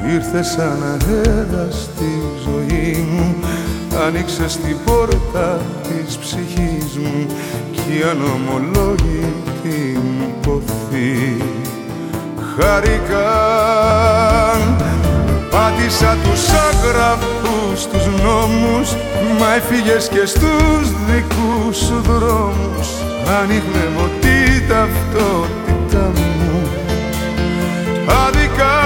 Ήρθες σαν αέρας στη ζωή μου, άνοιξες την πόρτα της ψυχής μου κι η ανομολόγητη μου ποθή χαρικάν. Πάτησα τους άγραφους τους νόμους, μα έφυγες και στους δικούς σου δρόμους. Ανήγνευω την ταυτότητα μου αδικά.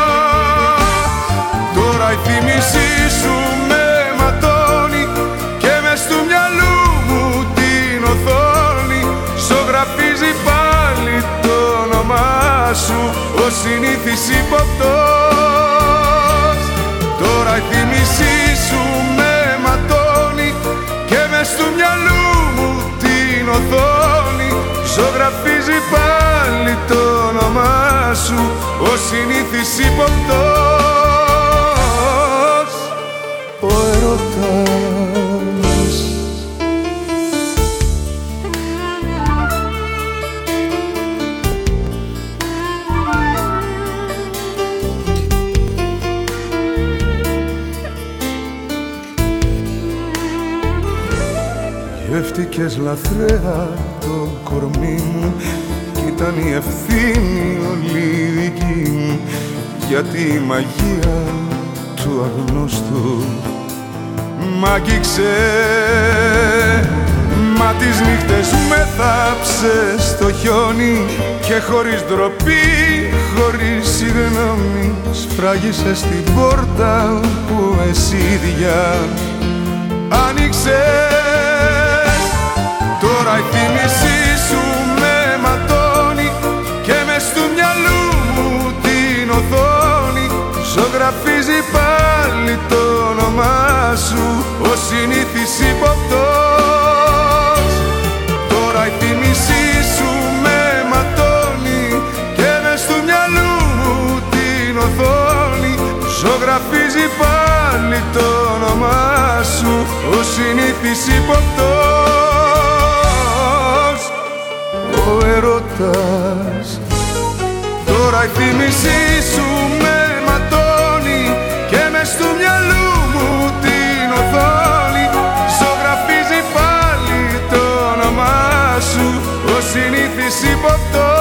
Τώρα η θύμησή σου με ματώνει και μες του μυαλού μου την οθόνη ζωγραφίζει πάλι το όνομά σου ο συνήθις υποπτός. Τώρα η θύμησή σου με ματώνει και μες του μυαλού μου την οθόνη ζωγραφίζει πάλι το όνομά σου ο συνήθις υποπτός. Ο ερωτάς. Γεύτηκες λαθρέα το κορμί μου κι ήταν η ευθύνη όλη δική μου, γιατί η μαγεία του αγνώστου μ' άγγιξε. Μα τις νύχτες με θάψες στο χιόνι και χωρίς ντροπή, χωρίς συγγνώμη σφράγισες την πόρτα που εσύ ίδια άνοιξες. Τώρα η θύμησή σου με ματώνει και μες του μυαλού μου την οθόνη ζωγραφίζει πάλι το όνομά σου ο συνήθις υποπτός. Τώρα η θύμησή σου με ματώνει και μες του μυαλού μου την οθόνη ζωγραφίζει πάλι το όνομά σου ο συνήθις υποπτός. Ο ερωτάς. Τώρα η θύμησή σου με ματώνει και μες του μυαλού μου την οθόνη ζωγραφίζει πάλι το όνομά σου ο συνήθις υποπτός.